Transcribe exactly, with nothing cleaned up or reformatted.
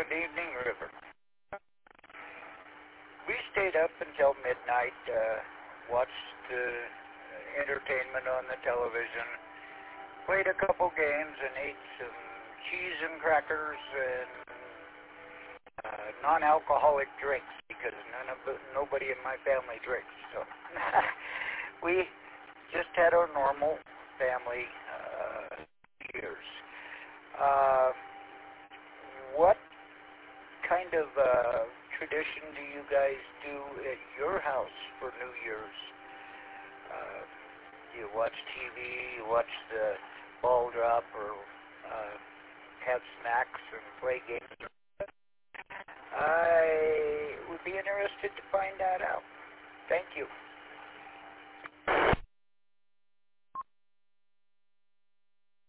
Good evening, River. We stayed up until midnight, uh, watched uh, entertainment on the television, played a couple games, and ate some cheese and crackers and uh, non-alcoholic drinks because none of the, nobody in my family drinks. So we just had our normal family uh, years. Uh, what kind of uh, tradition do you guys do at your house for New Year's? Uh, you watch T V, you watch the ball drop, or uh, have snacks and play games? I would be interested to find that out. Thank you.